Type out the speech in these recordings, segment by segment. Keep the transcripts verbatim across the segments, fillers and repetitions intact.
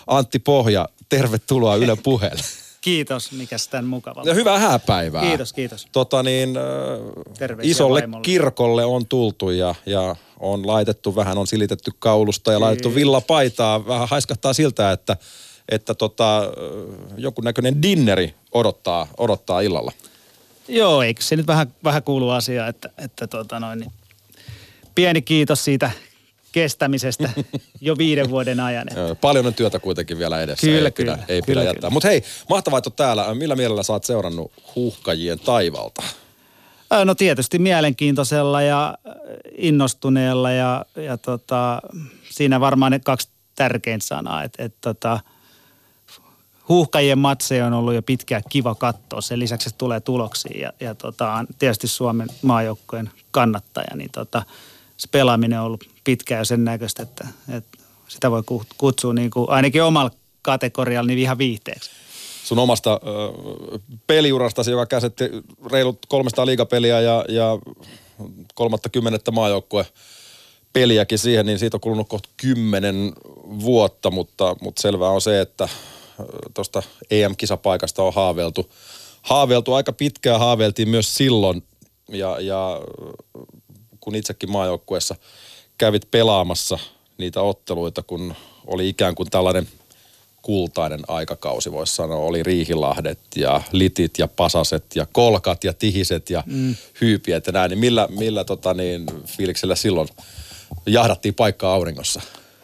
Antti Pohja, tervetuloa Yle Puheelle. Kiitos, mikäs tän mukavaa. Ja hyvää hääpäivää. Kiitos, kiitos. Tota niin, isolle vaimolle. kirkolle on tultu ja, ja on laitettu vähän, on silitetty kaulusta ja laitettu villapaitaa. Vähän haiskahtaa siltä, että, että tota, jonkunnäköinen dinneri odottaa, odottaa illalla. Joo, eikö se nyt vähän, vähän kuulu asiaan, että, että tota noin, niin pieni kiitos siitä kestämisestä jo viiden vuoden ajan. Paljon on työtä kuitenkin vielä edessä. Kyllä, ei kyllä. Pidä, ei kyllä, pidä jättää. Mutta hei, mahtavaa, että oot täällä. Millä mielellä sä oot seurannut Huuhkajien taivalta? No tietysti mielenkiintoisella ja innostuneella ja, ja tota, siinä varmaan ne kaksi tärkeintä sanaa, että et tota, Huuhkajien matseja on ollut jo pitkään kiva katsoa. Sen lisäksi se tulee tuloksiin ja, ja tota, tietysti Suomen maajoukkojen kannattaja, niin tota, se pelaaminen on ollut pitkään jo sen näköistä, että, että sitä voi kutsua niin kuin, ainakin omalla kategorialla niin ihan viihteeksi. Sun omasta ö, peliurastasi, joka käsitti reilut kolmesataa liigapeliä ja, ja kolmattakymmenettä maajoukkue peliäkin siihen, niin siitä on kulunut kohta kymmenen vuotta, mutta, mutta selvää on se, että tuosta E M-kisapaikasta on haaveiltu. Haaveiltu aika pitkään, haaveiltiin myös silloin ja, ja kun itsekin maajoukkueessa kävit pelaamassa niitä otteluita, kun oli ikään kuin tällainen kultainen aikakausi, voisi sanoa. Oli Riihilahdet ja Litit ja Pasaset ja Kolkat ja Tihiset ja mm. Hyypiet ja näin. Niin millä, millä tota niin, fiiliksellä silloin jahdattiin paikkaa auringossa?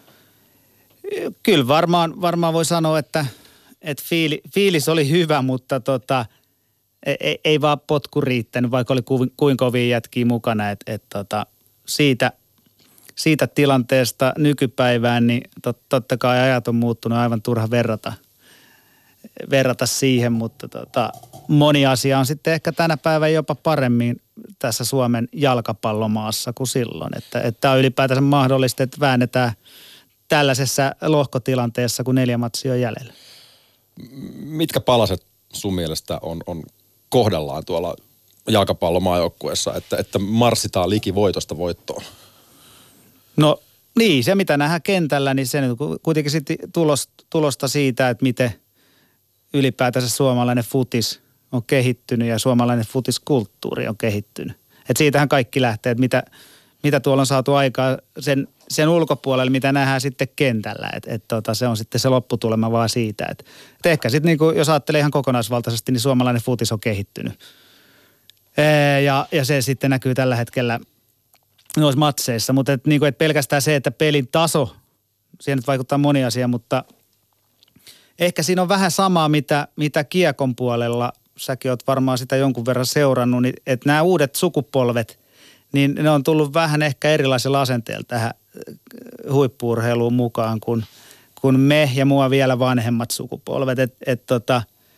Kyllä varmaan, varmaan voi sanoa, että, että fiili, fiilis oli hyvä, mutta tota, ei, ei vaan potku riittänyt, vaikka oli ku, kuinka kovia jätkiä mukana. Et, et tota, siitä, siitä tilanteesta nykypäivään, niin tot, totta kai ajat on muuttunut, aivan turha verrata, verrata siihen, mutta tota, moni asia on sitten ehkä tänä päivänä jopa paremmin tässä Suomen jalkapallomaassa kuin silloin. Että, että on ylipäätänsä mahdollista, että väännetään tällaisessa lohkotilanteessa, kun neljä matsia on jäljellä. Mitkä palaset sun mielestä on, on kohdallaan tuolla jalkapallomaajoukkueessa, että, että marssitaan liki voitosta voittoon? No niin, se mitä nähdään kentällä, niin se nyt kuitenkin sitten tulos, tulosta siitä, että miten ylipäätänsä suomalainen futis on kehittynyt ja suomalainen futiskulttuuri on kehittynyt. Että siitähän kaikki lähtee, että mitä, mitä tuolla on saatu aikaa sen, sen ulkopuolelle, mitä nähdään sitten kentällä. Että et tota, se on sitten se lopputulema vaan siitä. Että et ehkä sitten niinku, jos ajattelee ihan kokonaisvaltaisesti, niin suomalainen futis on kehittynyt. Ee, ja, ja se sitten näkyy tällä hetkellä noissa matseissa, mutta et, niinku, et pelkästään se, että pelin taso, siihen nyt vaikuttaa moni asia, mutta ehkä siinä on vähän samaa, mitä, mitä kiekon puolella, säkin oot varmaan sitä jonkun verran seurannut, niin, että nämä uudet sukupolvet, niin ne on tullut vähän ehkä erilaisella asenteella tähän huippu-urheiluun mukaan kuin, kuin me ja mua vielä vanhemmat sukupolvet. Et, et tota,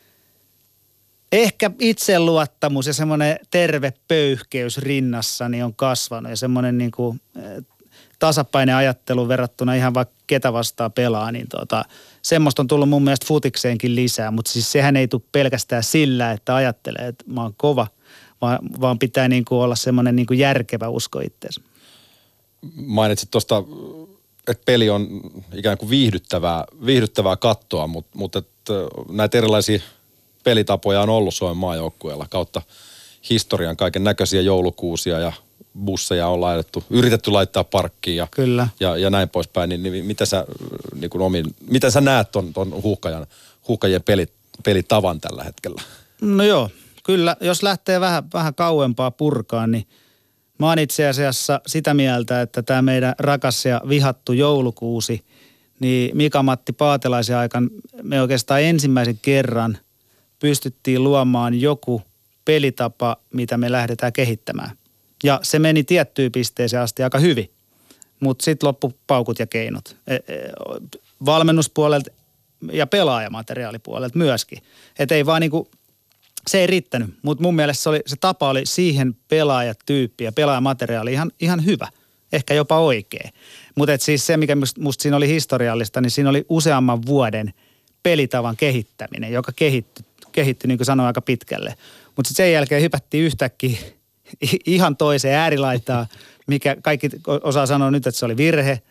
ehkä itseluottamus ja semmoinen terve pöyhkeys rinnassani on kasvanut ja semmoinen niin kuin tasapainen ajattelu verrattuna ihan vaikka ketä vastaan pelaa, niin tota, semmoista on tullut mun mielestä futikseenkin lisää, mutta siis sehän ei tule pelkästään sillä, että ajattelee, että mä oon kova, vaan, vaan pitää niin kuin olla semmoinen niin kuin järkevä usko itseensä. Mainitsit tuosta, että peli on ikään kuin viihdyttävää, viihdyttävää kattoa, mutta, mutta että näitä erilaisia pelitapoja on ollut Suomen maajoukkueella kautta historian, kaiken näköisiä joulukuusia ja busseja on laitettu, yritetty laittaa parkkiin ja, Kyllä. ja, ja näin poispäin, niin, niin mitä sä, niin kuin omin, mitä sä näet ton, ton huuhkajan, huuhkajien pelit, pelitavan tällä hetkellä? No joo, kyllä. Jos lähtee vähän, vähän kauempaa purkaan, niin mä oon itse asiassa sitä mieltä, että tämä meidän rakas ja vihattu joulukuusi, niin Mika-Matti Paatelaisen aikana me oikeastaan ensimmäisen kerran pystyttiin luomaan joku pelitapa, mitä me lähdetään kehittämään. Ja se meni tiettyyn pisteeseen asti aika hyvin, mutta sitten loppu paukut ja keinot. Valmennuspuolelta ja pelaajamateriaalipuolelta myöskin. Että ei vaan niinku, se ei riittänyt, mutta mun mielestä se, oli, se tapa oli siihen pelaajatyyppi ja pelaajamateriaali ihan, ihan hyvä, ehkä jopa oikea. Mutta siis se, mikä musta, musta siinä oli historiallista, niin siinä oli useamman vuoden pelitavan kehittäminen, joka kehittyi, kehittyi niin kuin sanoin, aika pitkälle. Mutta sen jälkeen hypättiin yhtäkkiä ihan toiseen äärilaitaan, mikä kaikki osaa sanoa nyt, että se oli virhe.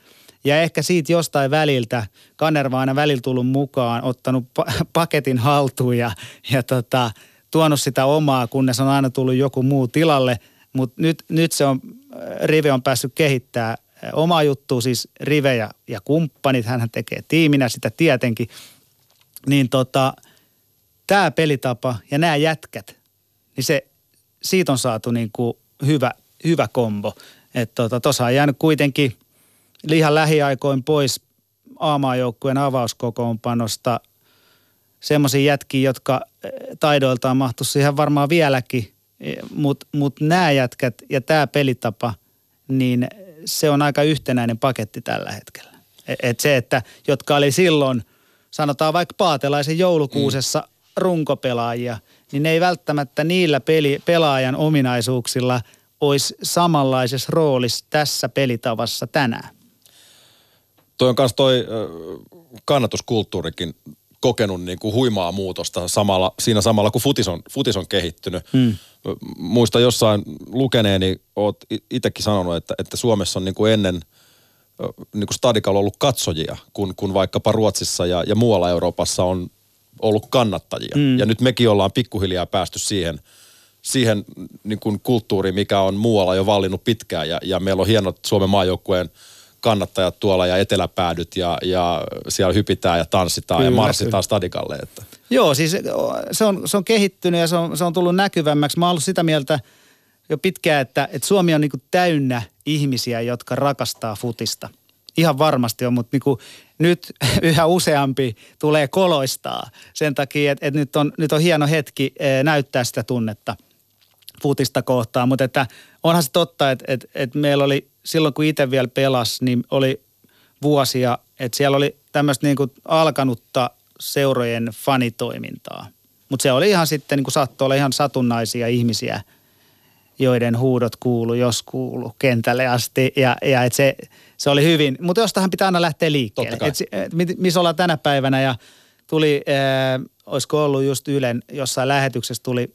Ja ehkä siitä jostain väliltä, Kanerva aina välillä tullut mukaan, ottanut pa- paketin haltuun ja, ja tota, tuonut sitä omaa, kunnes on aina tullut joku muu tilalle. Mutta nyt, nyt se on, Rive on päässyt kehittämään omaa juttua, siis Rive ja, ja kumppanit, hänhän tekee tiiminä sitä tietenkin. Niin tota, tämä pelitapa ja nämä jätkät, niin se, siitä on saatu niinku hyvä, hyvä kombo. Että tota, tuossa on jäänyt kuitenkin lihan lähiaikoin pois A-maajoukkueen avauskokoonpanosta semmoisia jätkiä, jotka taidoiltaan mahtuisi siihen varmaan vieläkin, mutta mut nämä jätkät ja tämä pelitapa, niin se on aika yhtenäinen paketti tällä hetkellä. Et se, että jotka oli silloin, sanotaan vaikka Paatelaisen joulukuusessa mm. runkopelaajia, niin ne ei välttämättä niillä peli, pelaajan ominaisuuksilla olisi samanlaisessa roolissa tässä pelitavassa tänään. Toi on myös toi kannatuskulttuurikin kokenut niin kuin huimaa muutosta samalla, siinä samalla, kun futis on, futis on kehittynyt. Hmm. Muista jossain lukeneeni, oot itsekin sanonut, että, että Suomessa on niin kuin ennen niin kuin stadikalla ollut katsojia, kun, kun vaikkapa Ruotsissa ja, ja muualla Euroopassa on ollut kannattajia. Hmm. Ja nyt mekin ollaan pikkuhiljaa päästy siihen, siihen niin kuin kulttuuriin, mikä on muualla jo vallinnut pitkään. Ja, ja meillä on hienot Suomen maajoukkueen kannattajat tuolla ja eteläpäädyt ja, ja siellä hypitään ja tanssitaan kyllä, ja marssitaan kyllä stadikalle. Että. Joo, siis se on, se on kehittynyt ja se on, se on tullut näkyvämmäksi. Mä oon ollut sitä mieltä jo pitkään, että, että Suomi on niinku täynnä ihmisiä, jotka rakastaa futista. Ihan varmasti on, mutta niinku nyt yhä useampi tulee koloistaa sen takia, että, että nyt, on, nyt on hieno hetki näyttää sitä tunnetta futista kohtaan. Mutta että onhan se totta, että, että, että meillä oli silloin kun itse vielä pelasi, niin oli vuosia, että siellä oli tämmöistä niin kuin alkanutta seurojen fanitoimintaa. Mutta se oli ihan sitten, niin kuin saattoi olla ihan satunnaisia ihmisiä, joiden huudot kuulu, jos kuulu kentälle asti. Ja, ja että se, se oli hyvin, mutta jostahan pitää aina lähteä liikkeelle. Et, et, missä ollaan tänä päivänä ja tuli, äh, olisiko ollut just Ylen jossain lähetyksessä tuli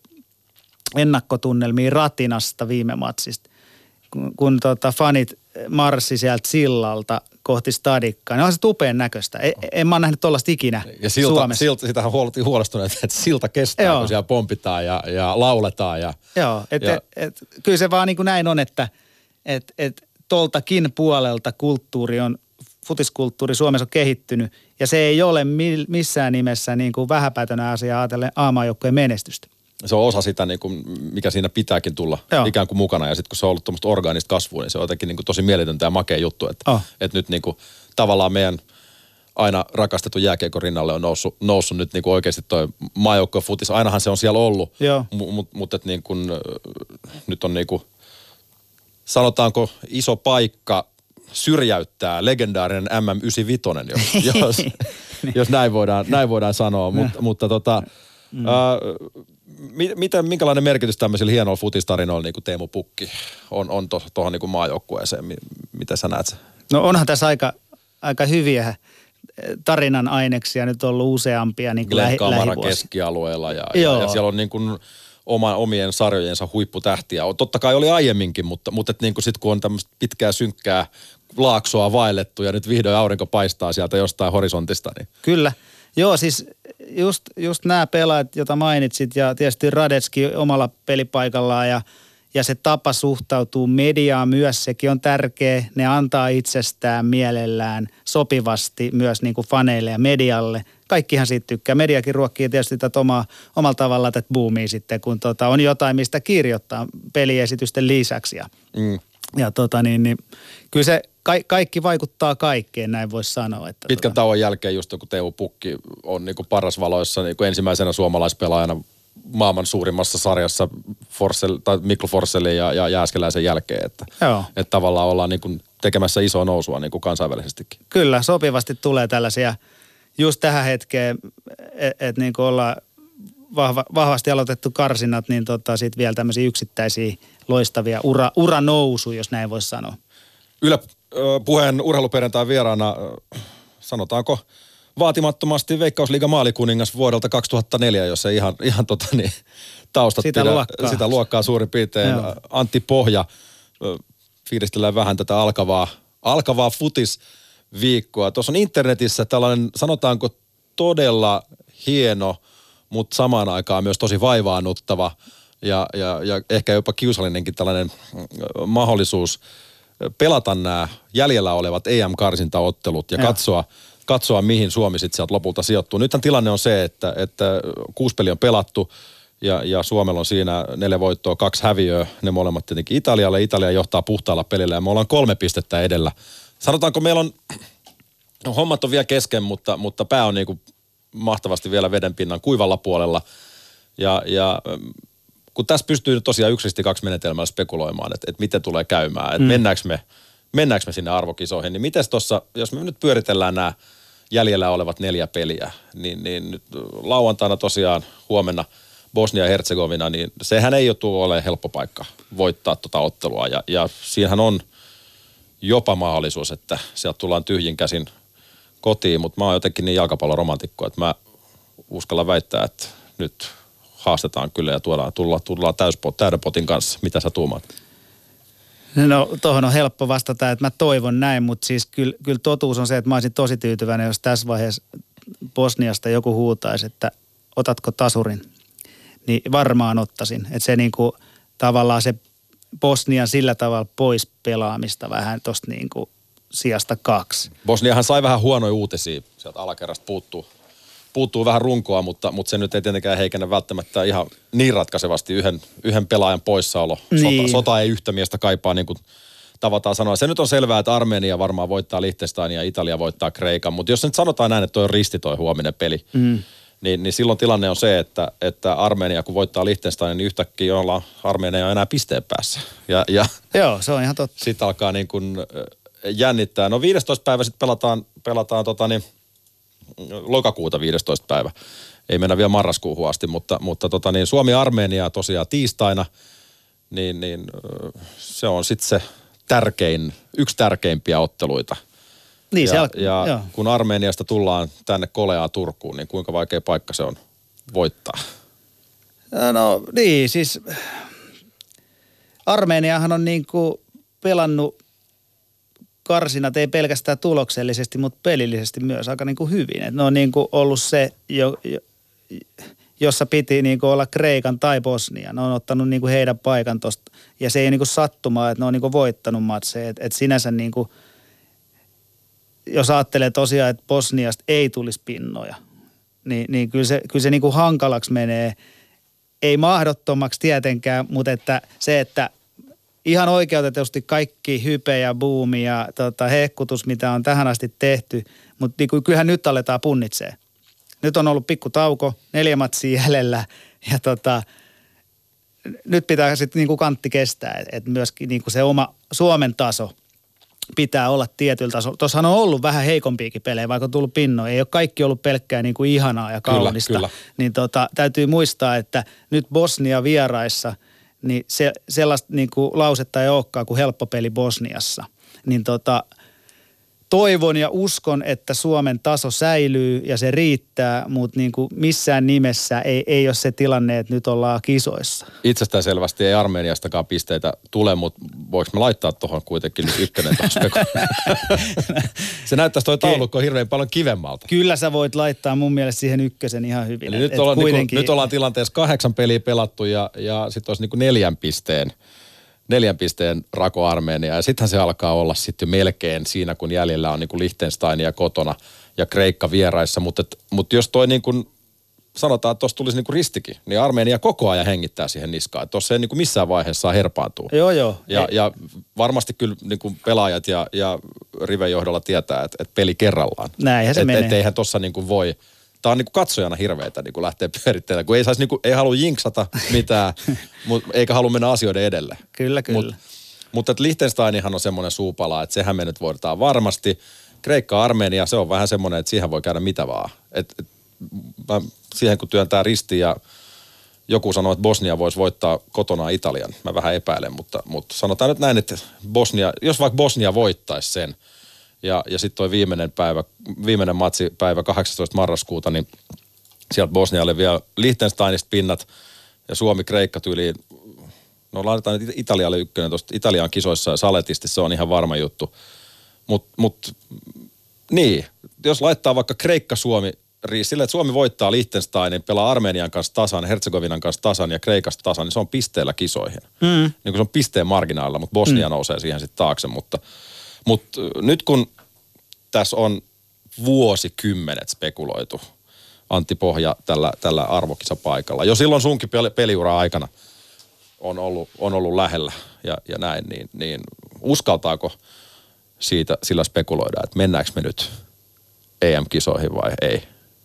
ennakkotunnelmia Ratinasta viime matsista. Kun, kun tota fanit marssi sieltä sillalta kohti stadikkaa, niin on se tupeen näköistä. En, en mä ole nähnyt tollaista ikinä ja silta, Suomessa. Silta, sitähän huoltiin huolestuneet, että silta kestää, joo, kun siellä pompitaan ja, ja lauletaan. Ja, joo, että et, et, kyllä se vaan niin kuin näin on, että et, et, toltakin puolelta kulttuuri on, futiskulttuuri Suomessa on kehittynyt, ja se ei ole missään nimessä niin kuin vähäpätönä asia ajatellen A-maajoukkojen menestystä. Se on osa sitä, niin kuin, mikä siinä pitääkin tulla joo, ikään kuin mukana. Ja sitten kun se on ollut tuommoista orgaanista kasvua, niin se on jotenkin niin kuin tosi mieletöntä ja makea juttu. Että, oh. että nyt niin kuin, tavallaan meidän aina rakastetun jääkiekon rinnalle on noussut, noussut nyt niin kuin oikeasti toi maajoukkojen futis. Ainahan se on siellä ollut, mutta mut, mut, että niin kuin, nyt on niin kuin, sanotaanko iso paikka syrjäyttää legendaarinen M M yhdeksänkymmentäviisi, jos, jos, jos näin, voidaan, näin voidaan sanoa. Mut, mutta tota... Mm. Uh, miten, minkälainen merkitys tämmöisillä hienoilla futistarinoilla, niin kuin Teemu Pukki, on, on tuohon to, niin kuin maajoukkueeseen? Miten sä näet sen? No onhan tässä aika, aika hyviä tarinan aineksia nyt ollut useampia niin kuin lähi, lähivuosia. Keskialueella ja, ja, ja siellä on niin kuin oma, omien sarjojensa huipputähtiä. Totta kai oli aiemminkin, mutta, mutta niin sitten kun on tämmöistä pitkää synkkää laaksoa vaellettu ja nyt vihdoin aurinko paistaa sieltä jostain horisontista. Niin. Kyllä. Joo, siis just, just nämä pelaajat, joita mainitsit ja tietysti Radetski omalla pelipaikallaan ja, ja se tapa suhtautuu mediaan myös, sekin on tärkeä. Ne antaa itsestään mielellään sopivasti myös niin kuin faneille ja medialle. Kaikkihan siitä tykkää. Mediakin ruokkii tietysti tätä omaa, omalla tavalla tätä boomia sitten, kun tota, on jotain, mistä kirjoittaa peliesitysten lisäksi. Ja, mm. ja tota niin, niin kyllä se ka- kaikki vaikuttaa kaikkeen, näin voisi sanoa. Että pitkän tota... tauon jälkeen just kun Teemu Pukki on niin kuin paras valoissa niin kuin ensimmäisenä suomalaispelaajana maailman suurimmassa sarjassa Forssell, tai Mikko Forsellin ja, ja Jääskeläisen jälkeen, että, että tavallaan ollaan niin kuin tekemässä isoa nousua niin kuin kansainvälisestikin. Kyllä, sopivasti tulee tällaisia just tähän hetkeen, että et niin kuin ollaan vahva, vahvasti aloitettu karsinat, niin tota sitten vielä tämmöisiä yksittäisiä loistavia ura, uranousu, jos näin voisi sanoa. Yle Puheen urheiluperjantain vieraana, sanotaanko vaatimattomasti Veikkausliigan maalikuningas vuodelta kaksituhattaneljä, jos ei ihan, ihan tota niin, taustat sitä pidä, luokkaa. sitä luokkaa suurin piirtein. Joo. Antti Pohja, fiilistellään vähän tätä alkavaa, alkavaa futis viikkoa. Tuossa on internetissä tällainen, sanotaanko todella hieno, mutta samaan aikaan myös tosi vaivaannuttava ja, ja, ja ehkä jopa kiusallinenkin tällainen mahdollisuus pelata nämä jäljellä olevat E M-karsintaottelut ja, ja. katsoa, katsoa, mihin Suomi sitten sieltä lopulta sijoittuu. Nythän tilanne on se, että, että kuusi peli on pelattu ja, ja Suomella on siinä neljä voittoa, kaksi häviöä, ne molemmat tietenkin Italialle. Italia johtaa puhtaalla pelillä ja me ollaan kolme pistettä edellä. Sanotaanko, meillä on, hommat on vielä kesken, mutta, mutta pää on niin kuin mahtavasti vielä vedenpinnan kuivalla puolella. Ja, ja kun tässä pystyy tosiaan yksisesti kaksi menetelmällä spekuloimaan, että, että miten tulee käymään, että mm. mennäänkö, me, mennäänkö me sinne arvokisoihin, niin mites tuossa, jos me nyt pyöritellään nämä jäljellä olevat neljä peliä, niin, niin nyt lauantaina tosiaan huomenna Bosnia-Herzegovina, niin sehän ei ole tuo ole helppo paikka voittaa tuota ottelua ja, ja siinähän on jopa mahdollisuus, että sieltä tullaan tyhjin käsin kotiin, mutta mä oon jotenkin niin jalkapalloromantikko, että mä uskallan väittää, että nyt haastetaan kyllä ja tuodaan, tullaan, tullaan täyspot, täydenpotin kanssa. Mitä sä tuumaat? No tohon on helppo vastata, että mä toivon näin, mutta siis kyllä, kyllä totuus on se, että mä olisin tosi tyytyväinen, jos tässä vaiheessa Bosniasta joku huutaisi, että otatko tasurin, niin varmaan ottaisin. Että se niinku tavallaan se Bosnian sillä tavalla pois pelaamista vähän tosta niinku sijasta kaksi. Bosniahan sai vähän huonoja uutisia, sieltä alakerrasta puuttuu. Puuttuu vähän runkoa, mutta, mutta se nyt ei tietenkään heikennä välttämättä ihan niin ratkaisevasti yhden, yhden pelaajan poissaolo. Niin. Sota, sota ei yhtä miestä kaipaa, niin kuin tavataan sanoa. Se nyt on selvää, että Armenia varmaan voittaa Liechtenstein ja Italia voittaa Kreikan, mutta jos nyt sanotaan näin, että toi on risti toi huominen peli, mm. niin, niin silloin tilanne on se, että, että Armenia kun voittaa Liechtenstein, niin yhtäkkiä ollaan Armenia on enää pisteen päässä. Ja, ja joo, se on ihan totta. Sitten alkaa niin kuin jännittää. No viidestoista päivä sitten pelataan, pelataan tota niin, lokakuuta viidestoista päivä. Ei mennä vielä marraskuuhun asti, mutta, mutta tota niin, Suomi-Armenia tosiaan tiistaina, niin, niin se on sitten se tärkein, yksi tärkeimpiä otteluita. Niin, ja, se al- ja joo. kun Armeniasta tullaan tänne koleaa Turkuun, niin kuinka vaikea paikka se on voittaa? No niin, siis Armeniahan on niinku pelannut karsinat ei pelkästään tuloksellisesti, mutta pelillisesti myös aika niin kuin hyvin. Et ne on niin kuin ollut se, jo, jo, jossa piti niin kuin olla Kreikan tai Bosnia. Ne on ottanut niin kuin heidän paikan tosta. Ja se ei niin kuin sattumaa, että ne on niin kuin voittanut matseja. Et, et sinänsä niin kuin, jos ajattelee tosiaan, että Bosniasta ei tulisi pinnoja, niin, niin kyllä se, kyllä se niin kuin hankalaksi menee. Ei mahdottomaksi tietenkään, mutta että se, että ihan oikeutetusti kaikki hype ja buumi ja tota, hehkutus, mitä on tähän asti tehty, mutta niin kyllähän nyt aletaan punnitsee. Nyt on ollut pikku tauko, neljä matsia jäljellä ja tota, nyt pitää sitten niin kantti kestää, että myöskin niin se oma Suomen taso pitää olla tietyllä tasolla. Tuossahan on ollut vähän heikompiakin pelejä, vaikka on tullut pinnoja. Ei ole kaikki ollut pelkkää niin kuin ihanaa ja kaunista. Kyllä, kyllä. Niin tota, täytyy muistaa, että nyt Bosnia vieraissa – niin se, sellaista niin kuin lausetta ei olekaan kuin helppo peli Bosniassa. Niin tota, toivon ja uskon, että Suomen taso säilyy ja se riittää, mutta niin kuin missään nimessä ei, ei ole se tilanne, että nyt ollaan kisoissa. Itsestään selvästi ei Armeniastakaan pisteitä tule, mutta voiko me laittaa tuohon kuitenkin nyt ykkönen tuossa? Se näyttäisi toi taulukko hirveän paljon kivemmalta. Kyllä sä voit laittaa mun mielestä siihen ykkösen ihan hyvin. Eli nyt, ollaan, kuitenkin... niin kuin, nyt ollaan tilanteessa kahdeksan peliä pelattu ja, ja sitten olisi niin kuin neljän pisteen. Neljän pisteen rako Armenia ja sittenhän se alkaa olla sitten melkein siinä, kun jäljellä on niin kuin Liechtensteinia kotona ja Kreikka vieraissa. Mutta mut jos toi niin kuin sanotaan, että tuossa tulisi niin kuin ristikin, niin Armenia koko ajan hengittää siihen niskaan. Tuossa ei niin kuin missään vaiheessa saa herpaantua. Joo, joo. Ja, ja varmasti kyllä niin kuin pelaajat ja, ja riven johdolla tietää, että, että peli kerrallaan. Näinhän se et, menee. Että eihän tuossa niin kuin voi... Tämä on niin kuin katsojana hirveätä niin kuin lähteä pyörittelemään, kun ei, saisi, niin kuin, ei halua jinksata mitään, mut, eikä halua mennä asioiden edelle. Kyllä, kyllä. Mut, mutta että Liechtensteinihan on semmoinen suupala, että sehän me nyt voidaan varmasti. Kreikka, Armenia, se on vähän semmoinen, että siihen voi käydä mitä vaan. Et, et, mä, siihen kun työntää ristiin ja joku sanoo, että Bosnia voisi voittaa kotona Italian, mä vähän epäilen, mutta, mutta sanotaan nyt näin, että Bosnia, jos vaikka Bosnia voittaisi sen, Ja, ja sitten toi viimeinen päivä, viimeinen matsi päivä kahdeksastoista marraskuuta, niin sieltä Bosnialle vielä Liechtensteinista pinnat ja Suomi-Kreikka tyyliin. No laitetaan Italialle ykkönen tuosta Italian kisoissa ja saletisti, se on ihan varma juttu. Mutta mut, Niin, jos laittaa vaikka Kreikka-Suomi sillä, että Suomi voittaa Liechtensteinin, pelaa Armenian kanssa tasan, Herzegovinan kanssa tasan ja Kreikasta tasan, niin se on pisteellä kisoihin. Mm. Niin kuin se on pisteen marginaalilla, mutta Bosnia mm. nousee siihen sitten taakse. Mutta, mutta nyt kun tässä on vuosikymmenet spekuloitu Antti Pohja tällä, tällä arvokisapaikalla, jo silloin sunkin peliura aikana on ollut, on ollut lähellä ja, ja näin, niin, niin uskaltaako siitä sillä spekuloida, että mennäänkö me nyt E M-kisoihin vai ei?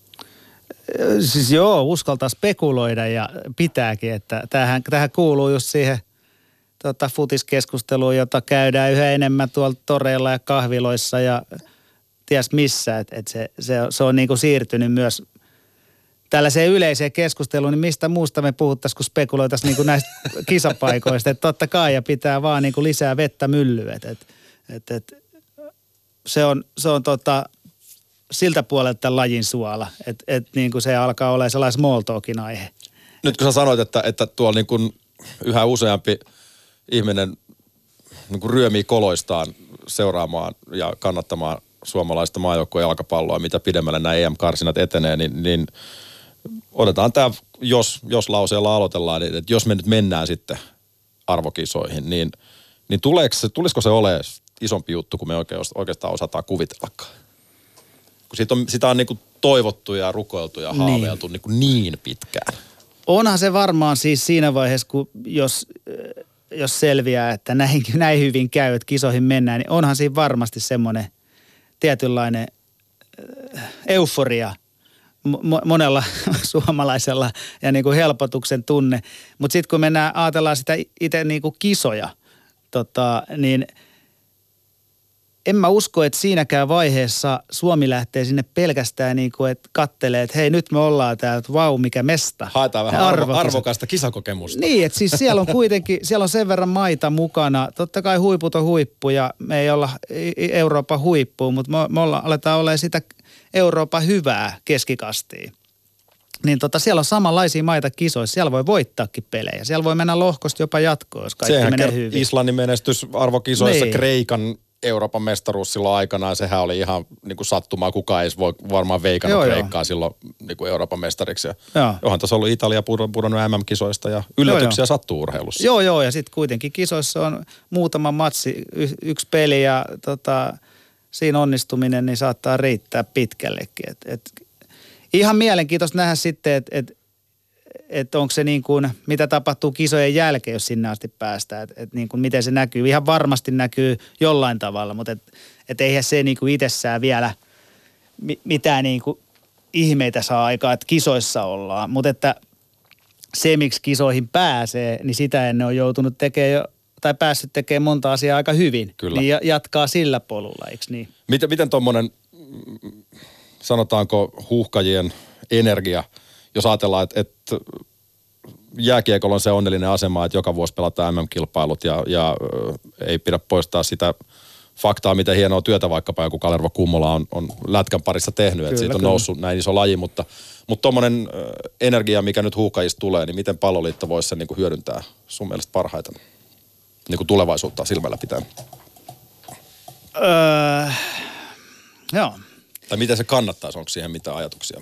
Siis joo, uskaltaa spekuloida ja pitääkin, että tämähän, tämähän kuuluu just siihen tota, futiskeskusteluun, jota käydään yhä enemmän tuolla toreilla ja kahviloissa ja ties missä, että et se, se, se on niin kuin siirtynyt myös tällaiseen yleiseen keskusteluun, niin mistä muusta me puhuttaisiin, kun spekuloitaisiin niin kuin näistä kisapaikoista, että totta kai ja pitää vaan niin kuin lisää vettä myllyä, että et, et, et, se on, se on tota, siltä puolelta lajin suola, että et, niin kuin se alkaa olla sellainen small talkin aihe. Nyt kun sä sanoit, että, että tuolla niin kuin yhä useampi ihminen niin kuin ryömii koloistaan seuraamaan ja kannattamaan suomalaista maajoukkoa jalkapalloa, mitä pidemmälle nämä E M-karsinat etenee, niin, niin otetaan tämä, jos, jos lauseella aloitellaan, niin että jos me nyt mennään sitten arvokisoihin, niin, niin tuleeko se, tulisiko se olemaan isompi juttu, kuin me oikeastaan osataan kuvitellakaan? Kun siitä on, sitä on niin kuin toivottu ja rukoiltu ja haaveiltu niin, niin, niin pitkään. Onhan se varmaan siis siinä vaiheessa, kun jos, jos selviää, että näin, näin hyvin käy, että kisoihin mennään, niin onhan siinä varmasti semmoinen tietynlainen euforia monella suomalaisella ja niin kuin helpotuksen tunne. Mutta sitten kun mennään, ajatellaan sitä itse niin kuin kisoja, tota, niin en mä usko, että siinäkään vaiheessa Suomi lähtee sinne pelkästään niin kuin, että kattelee, että hei nyt me ollaan täällä, että vau mikä mesta. Haetaan vähän arvo, arvokasta kisakokemusta. Niin, että siis siellä on kuitenkin, siellä on sen verran maita mukana. Totta kai huiput on huippu ja me ei olla Euroopan huippuun, mutta me, me olla, aletaan olemaan sitä Euroopan hyvää keskikastia. Niin tota, siellä on samanlaisia maita kisoissa. Siellä voi voittaakin pelejä. Siellä voi mennä lohkosta jopa jatkoon, jos kaikki Sehän menee hyvin. Islannin menestys arvokisoissa, niin. Kreikan Euroopan mestaruus silloin aikanaan, sehän oli ihan niin kuin sattumaa. Kukaan ei voi varmaan veikannut joo, Kreikkaa joo. silloin niin kuin Euroopan mestariksi. Ja onhan tässä ollut Italia pudonnut M M-kisoista ja yllätyksiä joo, sattuu urheilussa. Joo, joo. Ja sitten kuitenkin kisoissa on muutama matsi, y- yksi peli ja tota, siinä onnistuminen niin saattaa riittää pitkällekin. Et, et, ihan mielenkiintoista nähdä sitten, että et, et onko se niin kuin, mitä tapahtuu kisojen jälkeen, jos sinne asti päästään. Että et niin kuin miten se näkyy. Ihan varmasti näkyy jollain tavalla, mutta et, et eihän se niin kuin itsessään vielä mi- mitään niin kuin ihmeitä saa aikaa, että kisoissa ollaan. Mutta että se, miksi kisoihin pääsee, niin sitä ennen on joutunut tekemään jo, tai päässyt tekemään monta asiaa aika hyvin. Kyllä. Niin jatkaa sillä polulla, eikö niin? Miten, miten tuommoinen, sanotaanko huuhkajien energia, jos ajatellaan, että, että jääkiekolla on se onnellinen asema, että joka vuosi pelataan M M-kilpailut ja, ja ei pidä poistaa sitä faktaa, miten hienoa työtä vaikkapa joku Kalervo Kummola on, on lätkän parissa tehnyt, kyllä, että siitä on kyllä. noussut näin iso laji, mutta mutta tuommoinen energia, mikä nyt huuhkajista tulee, niin miten Palloliitto voisi sen niin kuin hyödyntää sun mielestä parhaiten niin kuin tulevaisuutta silmällä pitäen? Öö, joo. Tai miten se kannattaisi, onko siihen mitään ajatuksia?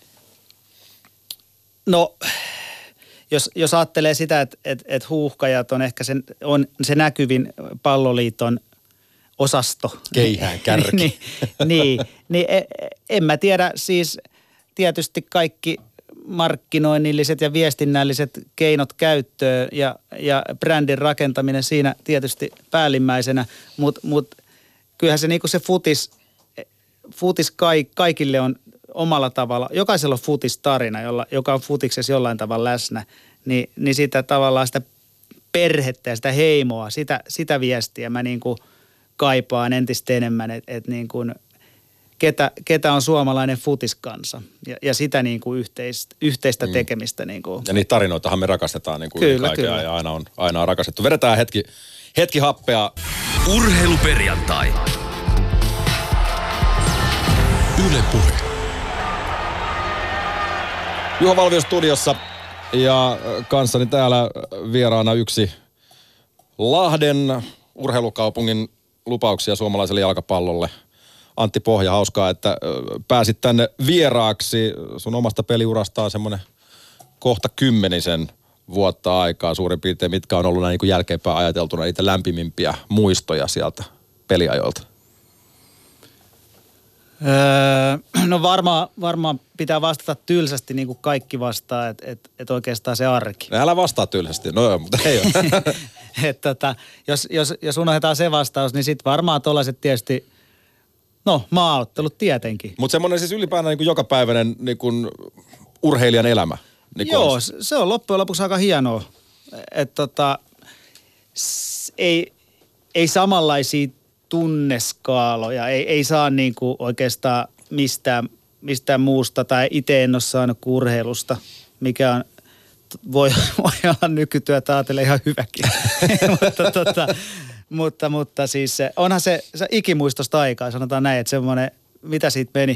No, jos, jos ajattelee sitä, että et, et huuhkajat on ehkä sen, on se näkyvin Palloliiton osasto. Keihään kärki. niin, niin, niin en mä tiedä, siis tietysti kaikki markkinoinnilliset ja viestinnälliset keinot käyttöön ja, ja brändin rakentaminen siinä tietysti päällimmäisenä, mutta mut, kyllähän se niinku se futis, futis kai, kaikille on omalla tavalla, jokaisella on futistarina, jolla, joka on futiksessa jollain tavalla läsnä, niin, niin sitä tavallaan sitä perhettä ja sitä heimoa, sitä, sitä viestiä mä niin kuin kaipaan entistä enemmän, että et niin kuin ketä, ketä on suomalainen futiskansa ja, ja sitä niin kuin yhteistä, yhteistä mm. tekemistä. Niin kuin. Ja niitä tarinoitahan me rakastetaan niin kuin kyllä, kyllä. ja aina on, aina on rakastettu. Vedetään hetki, hetki happea. Urheiluperjantai. Yle Puhe. Juha Valvio studiossa ja kanssani täällä vieraana yksi Lahden urheilukaupungin lupauksia suomalaiselle jalkapallolle. Antti Pohja, hauskaa, että pääsit tänne vieraaksi. Sun omasta peliurasta on semmoinen kohta kymmenisen vuotta aikaa suurin piirtein, mitkä on ollut näin niin kuin jälkeenpäin ajateltuna niitä lämpimimpiä muistoja sieltä peliajoilta. Öö, no varmaan varmaan pitää vastata tylsästi niin kuin kaikki vastaa, että et, et oikeastaan se arki. No älä vastaa tylsästi, no joo, mutta ei ole. et tota, jos, jos, jos unohdetaan se vastaus, niin sitten varmaan tuollaiset tietysti, no maaottelut tietenkin. Mutta semmoinen siis ylipäätään niin kuin jokapäiväinen niin kuin urheilijan elämä. Niin Joo, on. se on loppujen lopuksi aika hienoa. Että tota, s- ei, ei samanlaisia tunneskaaloja, ei, ei saa niinku oikeastaan mistään, mistään muusta, tai itse en ole saanut urheilusta, mikä on, voi, voi olla nykytyötä ajatellen ihan hyväkin. mutta, tota, mutta, mutta siis onhan se, se ikimuistosta aikaa, sanotaan näin, että semmoinen, mitä siitä meni,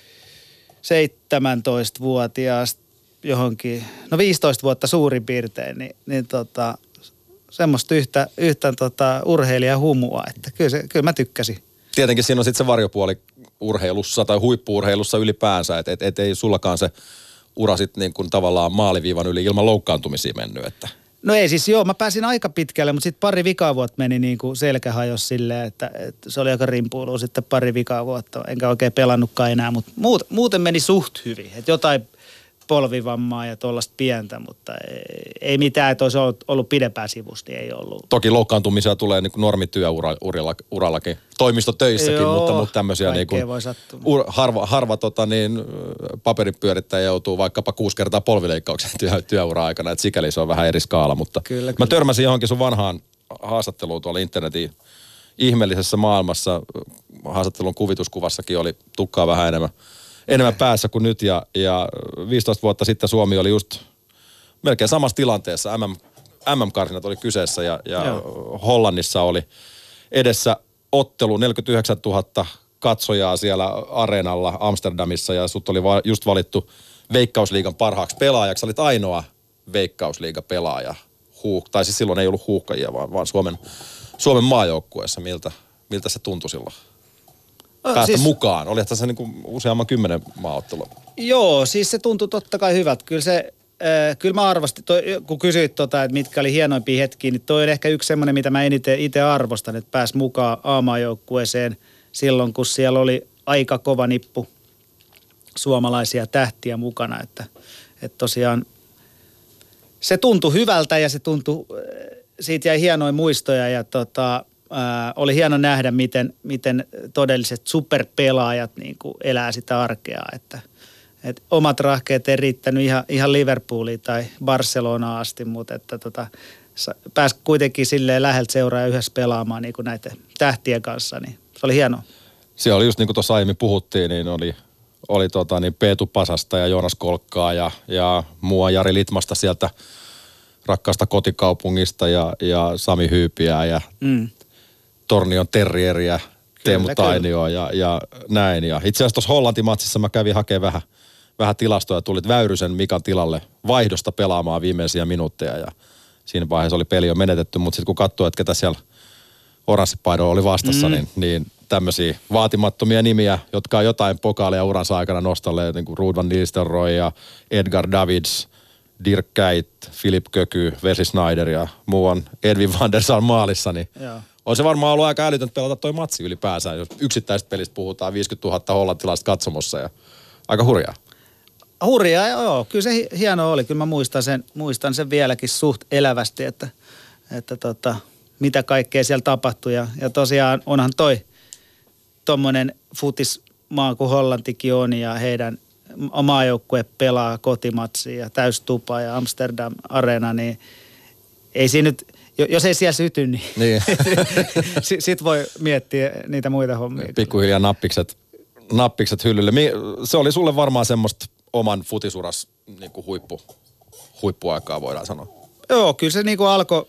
seitsemäntoistavuotiaasta johonkin, no viisitoista vuotta suurin piirtein, niin, niin tota, semmoista yhtä, yhtä tota urheilijahumua, että kyllä, se, kyllä mä tykkäsin. Tietenkin siinä on sitten se varjopuoli urheilussa tai huippu-urheilussa ylipäänsä, että et, et ei sullakaan se ura sitten niin kuin tavallaan maaliviivan yli ilman loukkaantumisia mennyt, että... No ei siis joo, mä pääsin aika pitkälle, mutta sitten pari vikaa vuotta meni niin kuin selkä hajosi silleen, että, että se oli aika rimpuilua sitten pari vikaa vuotta, enkä oikein pelannutkaan enää, mutta muut, muuten meni suht hyvin, että jotain polvivammaa ja tuollaista pientä, mutta ei, ei mitään, että olisi ollut, ollut pidempään sivusta, niin ei ollut. Toki loukkaantumisia tulee niin kuin normityöurallakin, toimistotöissäkin, Joo, mutta, mutta tämmöisiä niin kuin voi sattua. ur, harva, harva tota niin, paperipyörittäjä joutuu vaikkapa kuusi kertaa polvileikkaukseen työ, työura-aikana, että sikäli se on vähän eri skaala, mutta kyllä, mä kyllä. törmäsin johonkin sun vanhaan haastatteluun tuolla internetin ihmeellisessä maailmassa, haastattelun kuvituskuvassakin oli tukkaa vähän enemmän. Enemmän päässä kuin nyt ja, ja viisitoista vuotta sitten Suomi oli just melkein samassa tilanteessa. M M, M M-karsinat oli kyseessä ja, ja Hollannissa oli edessä ottelu neljäkymmentäyhdeksäntuhatta katsojaa siellä areenalla Amsterdamissa ja sut oli va, just valittu Veikkausliigan parhaaksi pelaajaksi. Sä olit ainoa Veikkausliigan pelaaja. Huuh, tai siis silloin ei ollut huuhkajia, vaan, vaan Suomen, Suomen maajoukkueessa. Miltä, miltä se tuntui silloin? Päästä siis, mukaan. Oli tässä niin kuin useamman kymmenen maaottelua. Joo, siis se tuntui totta kai hyvältä. Kyllä se, äh, kyllä mä arvostin, toi, kun kysyit tota, että mitkä oli hienoimpia hetkiä, niin toi on ehkä yksi semmoinen, mitä mä eniten itse arvostan, että pääsi mukaan A-maajoukkueeseen silloin, kun siellä oli aika kova nippu suomalaisia tähtiä mukana, että, että tosiaan se tuntui hyvältä ja se tuntui, siitä jäi hienoja muistoja ja tota, Ää, oli hieno nähdä, miten, miten todelliset superpelaajat niin kuin elää sitä arkea, että, että omat rahkeet ei riittänyt ihan, ihan Liverpooliin tai Barcelonaan asti, mutta että tota, pääsi kuitenkin silleen läheltä seuraa yhdessä pelaamaan niin kuin näiden tähtien kanssa, niin se oli hienoa. Se oli just niin kuin tuossa aiemmin puhuttiin, niin oli, oli tota, niin Peetu Pasasta ja Joonas Kolkkaa ja, ja mua Jari Litmasta sieltä rakkaasta kotikaupungista ja, ja Sami Hyypiää ja mm. Tornion Terrieriä, Teemu Tainioa ja, ja näin. Ja itse asiassa tuossa Hollantimatsissa mä kävin hakemaan vähän, vähän tilastoja. Tulit Väyrysen Mikan tilalle vaihdosta pelaamaan viimeisiä minuutteja. Ja siinä vaiheessa oli peli jo menetetty, mutta sitten kun katsoo, että ketä siellä oranssipaidolla oli vastassa, mm. niin, niin tämmöisiä vaatimattomia nimiä, jotka on jotain pokaalia uransa aikana nostalle, niin kuin Ruud van Nistelrooy ja Edgar Davids, Dirk Kuyt, Philip Köky, Wesley Sneijder ja muu on Edwin van der Sar maalissa, niin joo. On se varmaan ollut aika älytöntä pelata toi matsi ylipäänsä, jos yksittäisestä pelistä puhutaan viisikymmentätuhatta hollantilaista katsomossa ja aika hurjaa. Hurjaa, joo. Kyllä se hienoa oli. Kyllä mä muistan sen, muistan sen vieläkin suht elävästi, että, että tota, mitä kaikkea siellä tapahtui. Ja, ja tosiaan onhan toi tommonen futismaa kuin Hollantikin on ja heidän maajoukkue pelaa kotimatsia ja täystupa ja Amsterdam Arena, niin ei siinä nyt... Jos ei siellä syty, niin, niin. sitten voi miettiä niitä muita hommia. Pikkuhiljaa nappikset, nappikset hyllylle. Se oli sulle varmaan semmoista oman futisuras niin kuin huippu, huippuaikaa, voidaan sanoa. Joo, kyllä se niin kuin alkoi,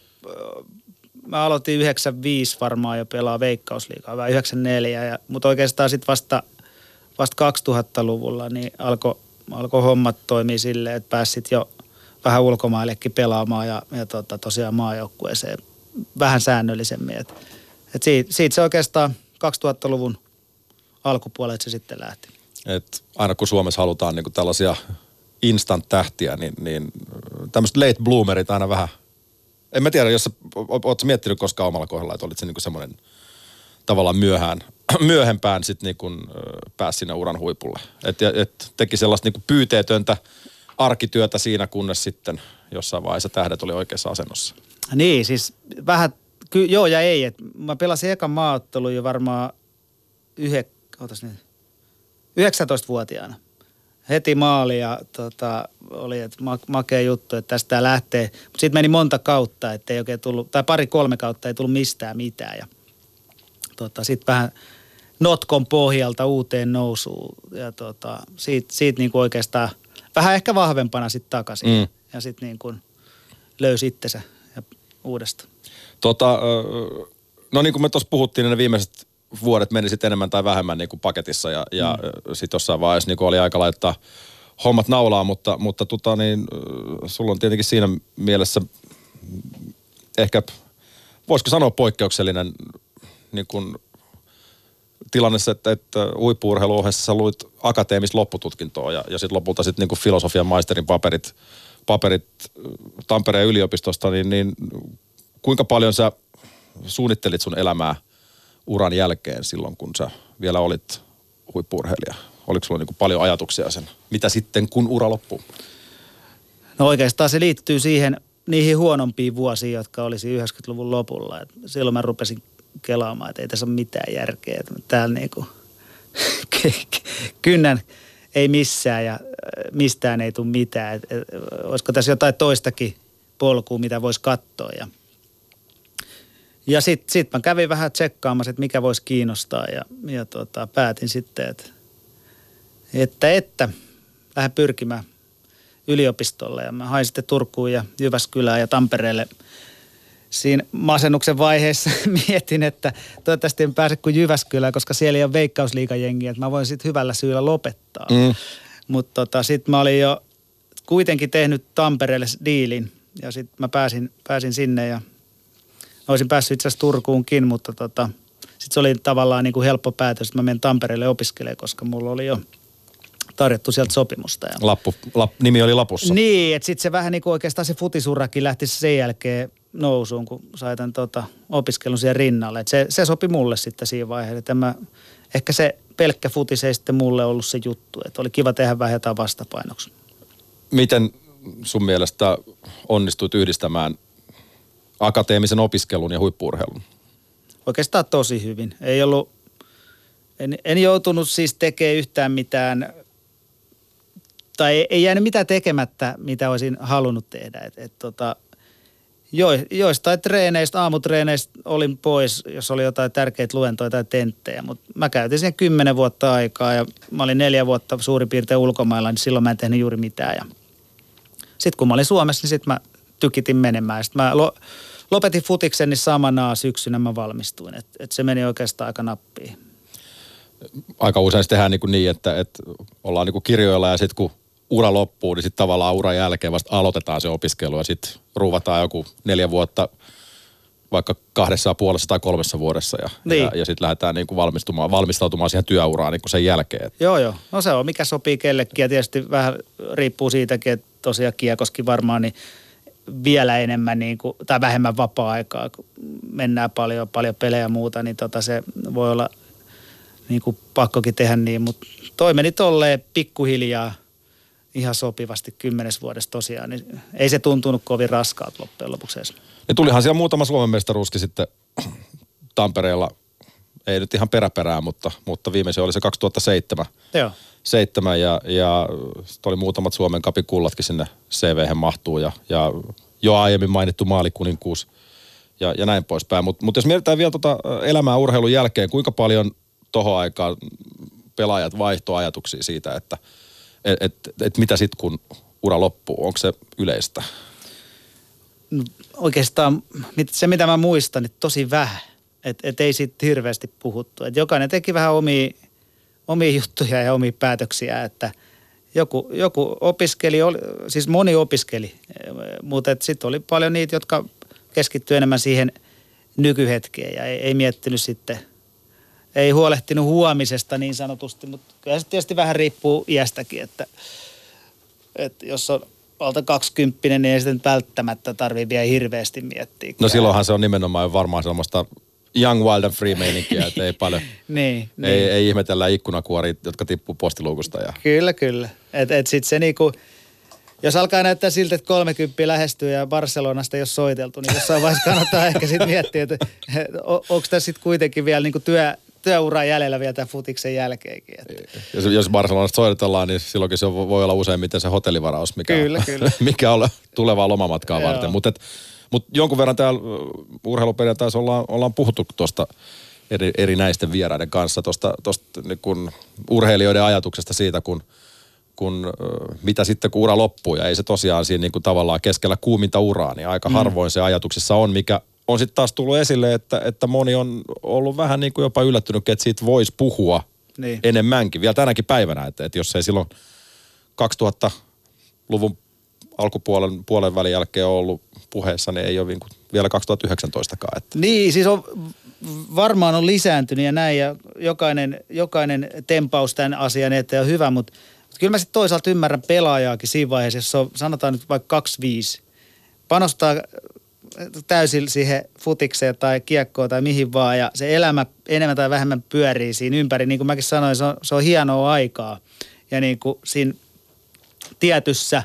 mä aloitin yhdeksänkymmentäviisi varmaan jo pelaa Veikkausliigaa, vai yhdeksänkymmentäneljä, ja, mutta oikeastaan sitten vasta, vasta kaksituhattaluvulla niin alkoi alko hommat toimia silleen, että pääsit jo vähän ulkomaillekin pelaamaan ja, ja tota, tosiaan maajoukkueeseen vähän säännöllisemmin. Et, et siitä, siitä se oikeastaan kaksituhattaluvun alkupuolella se sitten lähti. Et aina kun Suomessa halutaan niinku tällaisia instant-tähtiä, niin, niin tämmöiset late bloomerit aina vähän, en mä tiedä, jos sä, ootko miettinyt koskaan omalla kohdalla, että olit se niinku semmoinen tavallaan myöhään, myöhempään sitten niinku pääsi sinne uran huipulle. Että et teki sellaista niinku pyyteetöntä arkityötä siinä, kunnes sitten jossain vaiheessa tähdet oli oikeassa asennossa. Niin, siis vähän, ky, joo ja ei. Et mä pelasin ekan maaottelun jo varmaan yhe, ootas nyt, yhdeksäntoistavuotiaana. Heti maali ja tota, oli, että makea juttu, että tästä lähtee. Mutta sitten meni monta kautta, että ei oikein tullut, tai pari-kolme kautta ei tullut mistään mitään. Ja tota, sitten vähän notkon pohjalta uuteen nousuun. Ja tota, siitä, siitä niinku oikeastaan vähän ehkä vahvempana sitten takaisin. Mm. Ja sitten niin kuin löysi itsensä ja uudestaan. Tota, no niin kuin me tuossa puhuttiin, niin ne viimeiset vuodet meni sitten enemmän tai vähemmän niin kuin paketissa ja, ja mm. sitten jossain vaiheessa niin kuin oli aika laittaa hommat naulaan, mutta, mutta tota niin, sulla on tietenkin siinä mielessä ehkä, voisiko sanoa poikkeuksellinen niin kuin tilanne, että, että huippu-urheiluohjeessa sä luit akateemista loppututkintoa ja, ja sitten lopulta sitten niin kuin filosofian maisterin paperit, paperit Tampereen yliopistosta, niin, niin kuinka paljon sä suunnittelit sun elämää uran jälkeen silloin, kun sä vielä olit huippu-urheilija? Oliko sulla niin kuin paljon ajatuksia sen? Mitä sitten, kun ura loppuu? No oikeastaan se liittyy siihen, niihin huonompiin vuosiin, jotka olisi yhdeksänkymmentäluvun lopulla. Et silloin mä rupesin kelaamaan, että ei tässä ole mitään järkeä. Että täällä niinku kynnän ei missään ja mistään ei tule mitään. Et, et, olisiko tässä jotain toistakin polkua, mitä voisi katsoa. Ja, ja sitten sit mä kävin vähän tsekkaamassa, että mikä voisi kiinnostaa ja, ja tota, päätin sitten, että, että, että lähden pyrkimään yliopistolle. Ja mä hain sitten Turkuun ja Jyväskylään ja Tampereelle. Siinä masennuksen vaiheessa mietin, että toivottavasti en pääse kuin Jyväskylään, koska siellä ei ole veikkausliigajengiä, että mä voin sitten hyvällä syyllä lopettaa. Mm. Mutta tota, sitten mä olin jo kuitenkin tehnyt Tampereelle diilin ja sitten mä pääsin, pääsin sinne ja olisin päässyt itse asiassa Turkuunkin, mutta tota, sitten se oli tavallaan niin kuin helppo päätös, että mä menen Tampereelle opiskelemaan, koska mulla oli jo tarjottu sieltä sopimusta. Ja Lappu, lap, nimi oli lapussa. Niin, että sitten se vähän niin kuin oikeastaan se futisurakin lähti sen jälkeen nousuun, kun sai tämän tota, opiskelun siihen rinnalle. Et se, se sopi mulle sitten siinä vaiheessa. Että mä, ehkä se pelkkä futis ei sitten mulle ollut se juttu. Että oli kiva tehdä vähän jotain vastapainoksi. Miten sun mielestä onnistuit yhdistämään akateemisen opiskelun ja huippu-urheilun? Oikeastaan tosi hyvin. Ei ollut, en, en joutunut siis tekemään yhtään mitään, tai ei, ei jäänyt mitään tekemättä, mitä olisin halunnut tehdä. Et, et, tota, jo, joistain treeneistä, aamutreeneistä olin pois, jos oli jotain tärkeitä luentoja tai tenttejä, mutta mä käytin sen kymmenen vuotta aikaa ja mä olin neljä vuotta suurin piirtein ulkomailla, niin silloin mä en tehnyt juuri mitään. Ja sitten kun mä olin Suomessa, niin sitten mä tykitin menemään. Sitten mä lo, lopetin futiksen, niin samana syksynä mä valmistuin. Et, et se meni oikeastaan aika nappiin. Aika usein se tehdään niin, kuin niin että, että ollaan niin kuin kirjoilla ja sitten kun ura loppuu, niin sitten tavallaan uran jälkeen vasta aloitetaan se opiskelu ja sitten ruuvataan joku neljä vuotta vaikka kahdessa ja puolessa tai kolmessa vuodessa ja, niin. ja, ja sitten lähdetään niin kuin valmistumaan, valmistautumaan siihen työuraan niin kuin sen jälkeen. Joo, joo. No se on, mikä sopii kellekin ja tietysti vähän riippuu siitäkin, että tosiaan kiekoskin varmaan niin vielä enemmän niin kuin, tai vähemmän vapaa-aikaa, kun mennään paljon, paljon pelejä ja muuta, niin tota se voi olla niin kuin pakkokin tehdä niin, mutta toi meni tolleen pikkuhiljaa ihan sopivasti kymmenes vuodessa tosiaan, niin ei se tuntunut kovin raskaalta loppujen lopuksi edes. Ja tulihan siellä muutama Suomen mestaruuskin sitten Tampereella, ei nyt ihan peräperää, mutta, mutta viimeisen oli se kaksituhattaseitsemän. Joo. Seitsemän ja, ja sitten oli muutamat Suomen Cupin kullatkin sinne C V:hen mahtuu ja, ja jo aiemmin mainittu maalikuninkuus ja, ja näin poispäin. Mutta mut jos mietitään vielä tota elämää urheilun jälkeen, kuinka paljon tohon aikaan pelaajat vaihtoi ajatuksia siitä, että et, et, et mitä sitten kun ura loppuu, onko se yleistä? No, oikeastaan se mitä mä muistan, niin tosi vähän, että et ei siitä hirveästi puhuttu. Et jokainen teki vähän omia, omia juttuja ja omia päätöksiä, että joku, joku opiskeli, siis moni opiskeli, mutta sitten oli paljon niitä, jotka keskittyivät enemmän siihen nykyhetkeen ja ei, ei miettinyt sitten ei huolehtinut huomisesta niin sanotusti, mutta kyllä se tietysti vähän riippuu iästäkin, että, että jos on alta kaksikymppinen, niin ei sitten välttämättä tarvitse vielä hirveästi miettiä. No silloinhan se on nimenomaan varmaan semmoista young, wild and free meininkiä, että ei paljon, niin, ei, niin. ei ihmetellä ikkunakuoria, jotka tippuu postiluukusta. Ja... Kyllä, kyllä. Että et sitten se niinku, jos alkaa näyttää siltä, että kolmekymmentä lähestyy ja Barcelonasta ei ole soiteltu, niin jossain vaiheessa kannattaa ehkä sitten miettiä, että onko tässä sitten kuitenkin vielä niinku työ, työuraa jäljellä vielä tämän futiksen jälkeenkin. Että. Jos, jos Barcelonasta soitetellaan, niin silloinkin se voi olla useimmiten se hotellivaraus, mikä, kyllä, kyllä. mikä on tulevaa lomamatkaa varten. Mutta mut jonkun verran täällä urheiluperiaatteessa ollaan, ollaan puhuttu tuosta eri, eri näisten vieraiden kanssa, tuosta niin kun urheilijoiden ajatuksesta siitä, kun kun mitä sitten kun ura loppuu ja ei se tosiaan siinä niin kuin tavallaan keskellä kuuminta uraa, niin aika mm. harvoin se ajatuksissa on, mikä on sitten taas tullut esille, että, että moni on ollut vähän niin kuin jopa yllättynyt, että siitä voisi puhua niin. enemmänkin, vielä tänäkin päivänä, että, että jos ei silloin kaksituhattaluvun alkupuolen puolen välin jälkeen ole ollut puheessa, niin ei ole niin kuin vielä kaksituhattayhdeksäntoistakaan. Että. Niin, siis on, varmaan on lisääntynyt ja näin ja jokainen, jokainen tempaus tämän asian eteen on hyvä, mutta kyllä mä sitten toisaalta ymmärrän pelaajaakin siinä vaiheessa, jos on, sanotaan nyt vaikka kaksikymmentäviisi, panostaa täysin siihen futikseen tai kiekkoon tai mihin vaan ja se elämä enemmän tai vähemmän pyörii siinä ympäri. Niin kuin mäkin sanoin, se on, se on hienoa aikaa ja niin kuin siinä tietyssä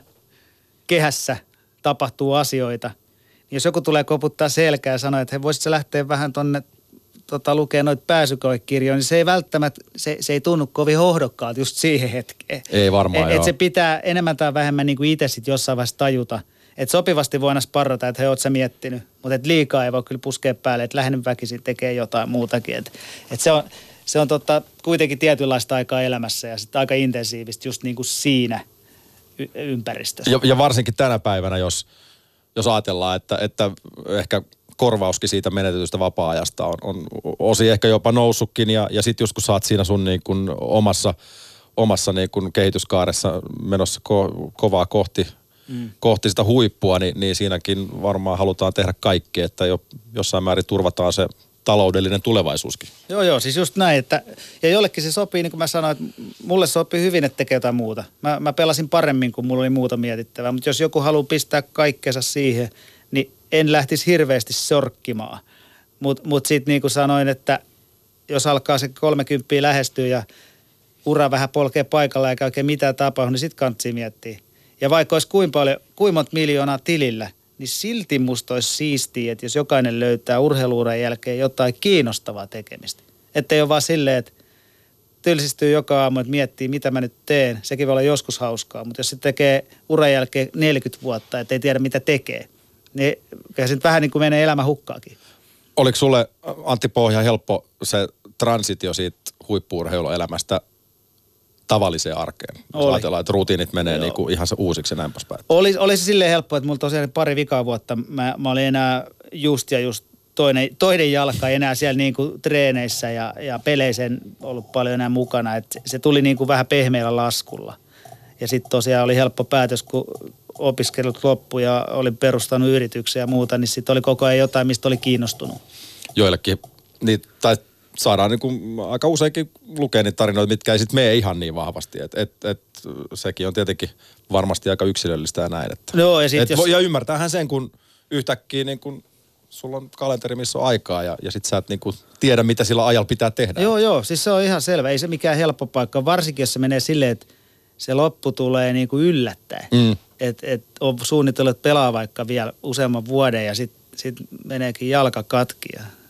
kehässä tapahtuu asioita. Niin jos joku tulee koputtaa selkää ja sanoo, että he voisitko lähteä vähän tonne Tota, lukee noita pääsykoekirjoja, niin se ei välttämättä, se, se ei tunnu kovin hohdokkaalta just siihen hetkeen. Ei varmaan, et, joo. Et se pitää enemmän tai vähemmän niin kuin itse sitten jossain vaiheessa tajuta. Että sopivasti voidaan sparrata, että hei, oot sä miettinyt. Mutta et liikaa ei voi kyllä puskea päälle, että lähden väkisin tekee jotain muutakin. Että et se on, se on tota, kuitenkin tietynlaista aikaa elämässä ja sitten aika intensiivistä just niin kuin siinä y- ympäristössä. Ja, ja varsinkin tänä päivänä, jos, jos ajatellaan, että, että ehkä korvauskin siitä menetetystä vapaa-ajasta on, on osi ehkä jopa noussutkin ja, ja sitten just kun sä oot siinä sun niin kun omassa, omassa niin kun kehityskaaressa menossa ko, kovaa kohti, mm. kohti sitä huippua, niin, niin siinäkin varmaan halutaan tehdä kaikki, että jo, jossain määrin turvataan se taloudellinen tulevaisuuskin. Joo, joo, siis just näin, että ja jollekin se sopii, niin kuin mä sanoin, että mulle sopii hyvin, että tekee jotain muuta. Mä, mä pelasin paremmin, kun mulla oli muuta mietittävää, mutta jos joku haluaa pistää kaikkensa siihen, niin en lähtisi hirveästi sorkkimaan. Mutta mut sitten niin kuin sanoin, että jos alkaa se kolmekymppiä lähestyä ja ura vähän polkee paikalla eikä oikein mitään tapahdu, niin sitten kannattaa miettiä. Ja vaikka olisi kuinka paljon, kuinka monta miljoonaa tilillä, niin silti musta olisi siistiä, että jos jokainen löytää urheiluuran jälkeen jotain kiinnostavaa tekemistä. Että ei ole vaan silleen, että tylsistyy joka aamu, että miettii, mitä mä nyt teen. Sekin voi olla joskus hauskaa, mutta jos se tekee uran jälkeen neljäkymmentä vuotta, että ei tiedä mitä tekee, niin kyllä se nyt vähän niin kuin menee elämä hukkaakin. Oliko sulle, Antti Pohja, helppo se transitio siitä huippu-urheiluelämästä tavalliseen arkeen? Jos ajatellaan, että rutiinit menee niin kuin ihan se uusiksi ja näin poispäin. Oli, oli se silleen helppo, että mulla tosiaan pari vikaa vuotta mä, mä olin enää just ja just toinen, toinen jalka enää siellä niin kuin treeneissä ja, ja peleissä en ollut paljon enää mukana. Et se tuli niin kuin vähän pehmeällä laskulla. Ja sitten tosiaan oli helppo päätös, kun opiskelut loppu ja olin perustanut yrityksiä ja muuta, niin sitten oli koko ajan jotain, mistä oli kiinnostunut. Joillekin, niin, tai saadaan niin kuin aika useinkin lukea niitä tarinoita, mitkä ei sitten mene ihan niin vahvasti. Et, et, et, sekin on tietenkin varmasti aika yksilöllistä ja näin. Että, no, ja, sit et, jos... ja ymmärtäähän sen, kun yhtäkkiä niin kun sulla on kalenteri, missä on aikaa ja, ja sit sä et niin kuin tiedä, mitä sillä ajalla pitää tehdä. Joo, joo, siis se on ihan selvä. Ei se mikään helppo paikka, varsinkin jos se menee silleen, että se loppu tulee niin kuin yllättäen. Mm. Että et on suunnitellut, että pelaa vaikka vielä useamman vuoden ja sitten sit meneekin jalka katki.